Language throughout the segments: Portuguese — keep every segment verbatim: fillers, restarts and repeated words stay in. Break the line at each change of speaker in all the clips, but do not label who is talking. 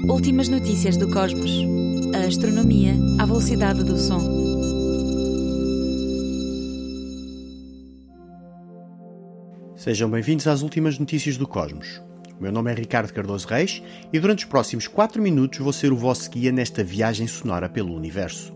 Últimas notícias do cosmos. A astronomia à velocidade do som.
Sejam bem-vindos às últimas notícias do cosmos. O meu nome é Ricardo Cardoso Reis e durante os próximos quatro minutos vou ser o vosso guia nesta viagem sonora pelo universo.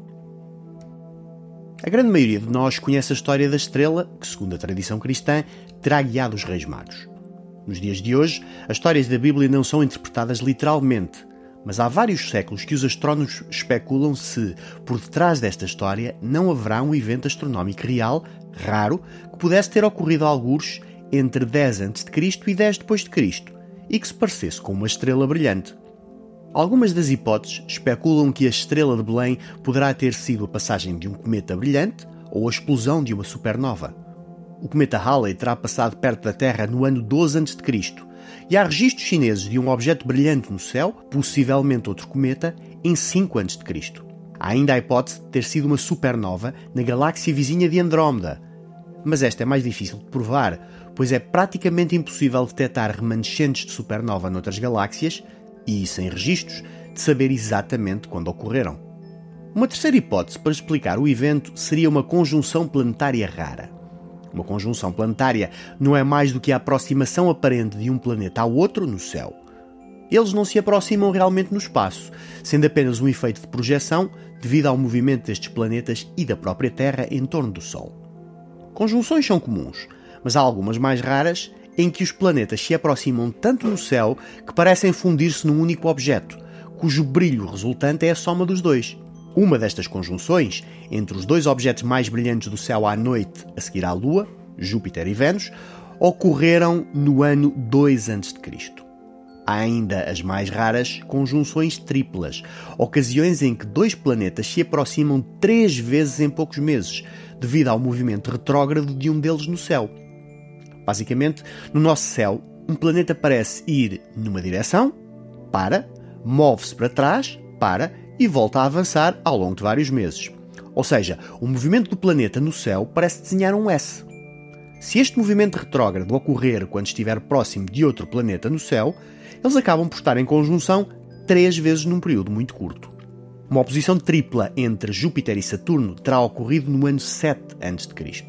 A grande maioria de nós conhece a história da estrela que, segundo a tradição cristã, terá guiado os Reis Magos. Nos dias de hoje, as histórias da Bíblia não são interpretadas literalmente, mas há vários séculos que os astrónomos especulam se, por detrás desta história, não haverá um evento astronómico real, raro, que pudesse ter ocorrido a algures entre dez antes de Cristo e dez depois de Cristo, e que se parecesse com uma estrela brilhante. Algumas das hipóteses especulam que a estrela de Belém poderá ter sido a passagem de um cometa brilhante ou a explosão de uma supernova. O cometa Halley terá passado perto da Terra no ano doze antes de Cristo, e há registros chineses de um objeto brilhante no céu, possivelmente outro cometa, em cinco antes de Cristo. Há ainda a hipótese de ter sido uma supernova na galáxia vizinha de Andrómeda, mas esta é mais difícil de provar, pois é praticamente impossível detectar remanescentes de supernova noutras galáxias e, sem registros, de saber exatamente quando ocorreram. Uma terceira hipótese para explicar o evento seria uma conjunção planetária rara. Uma conjunção planetária não é mais do que a aproximação aparente de um planeta ao outro no céu. Eles não se aproximam realmente no espaço, sendo apenas um efeito de projeção devido ao movimento destes planetas e da própria Terra em torno do Sol. Conjunções são comuns, mas há algumas mais raras em que os planetas se aproximam tanto no céu que parecem fundir-se num único objeto, cujo brilho resultante é a soma dos dois. Uma destas conjunções, entre os dois objetos mais brilhantes do céu à noite a seguir à Lua, Júpiter e Vênus, ocorreram no ano dois antes de Cristo. Há ainda as mais raras conjunções triplas, ocasiões em que dois planetas se aproximam três vezes em poucos meses, devido ao movimento retrógrado de um deles no céu. Basicamente, no nosso céu, um planeta parece ir numa direção, para, move-se para trás, para e volta a avançar ao longo de vários meses. Ou seja, o movimento do planeta no céu parece desenhar um S. Se este movimento retrógrado ocorrer quando estiver próximo de outro planeta no céu, eles acabam por estar em conjunção três vezes num período muito curto. Uma oposição tripla entre Júpiter e Saturno terá ocorrido no ano sete antes de Cristo.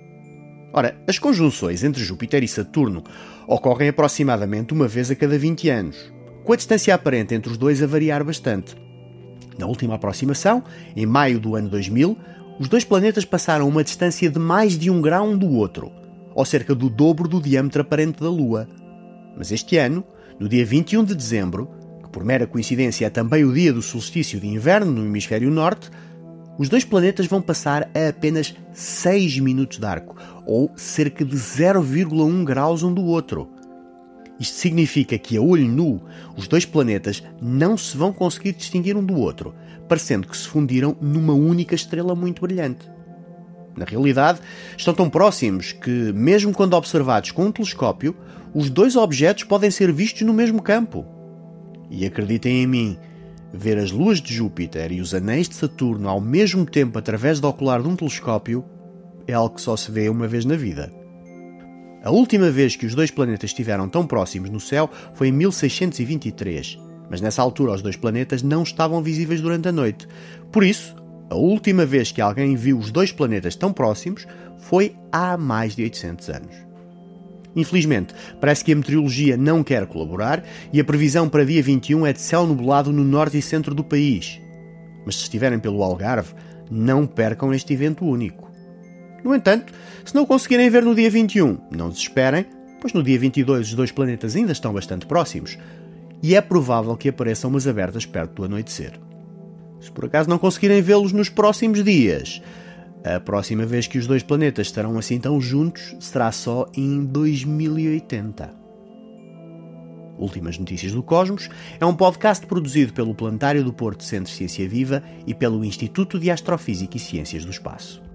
Ora, as conjunções entre Júpiter e Saturno ocorrem aproximadamente uma vez a cada vinte anos, com a distância aparente entre os dois a variar bastante. Na última aproximação, em maio do ano dois mil, os dois planetas passaram uma distância de mais de um grau um do outro, ou cerca do dobro do diâmetro aparente da Lua. Mas este ano, no dia vinte e um de dezembro, que por mera coincidência é também o dia do solstício de inverno no hemisfério norte, os dois planetas vão passar a apenas seis minutos de arco, ou cerca de zero vírgula um graus um do outro. Isto significa que, a olho nu, os dois planetas não se vão conseguir distinguir um do outro, parecendo que se fundiram numa única estrela muito brilhante. Na realidade, estão tão próximos que, mesmo quando observados com um telescópio, os dois objetos podem ser vistos no mesmo campo. E acreditem em mim, ver as luas de Júpiter e os anéis de Saturno ao mesmo tempo através do ocular de um telescópio é algo que só se vê uma vez na vida. A última vez que os dois planetas estiveram tão próximos no céu foi em mil seiscentos e vinte e três, mas nessa altura os dois planetas não estavam visíveis durante a noite. Por isso, a última vez que alguém viu os dois planetas tão próximos foi há mais de oitocentos anos. Infelizmente, parece que a meteorologia não quer colaborar e a previsão para dia vinte e um é de céu nublado no norte e centro do país. Mas se estiverem pelo Algarve, não percam este evento único. No entanto, se não conseguirem ver no dia vinte e um, não desesperem, pois no dia vinte e dois os dois planetas ainda estão bastante próximos e é provável que apareçam umas abertas perto do anoitecer. Se por acaso não conseguirem vê-los nos próximos dias, a próxima vez que os dois planetas estarão assim tão juntos será só em dois mil e oitenta. Últimas Notícias do Cosmos é um podcast produzido pelo Planetário do Porto Centro de Ciência Viva e pelo Instituto de Astrofísica e Ciências do Espaço.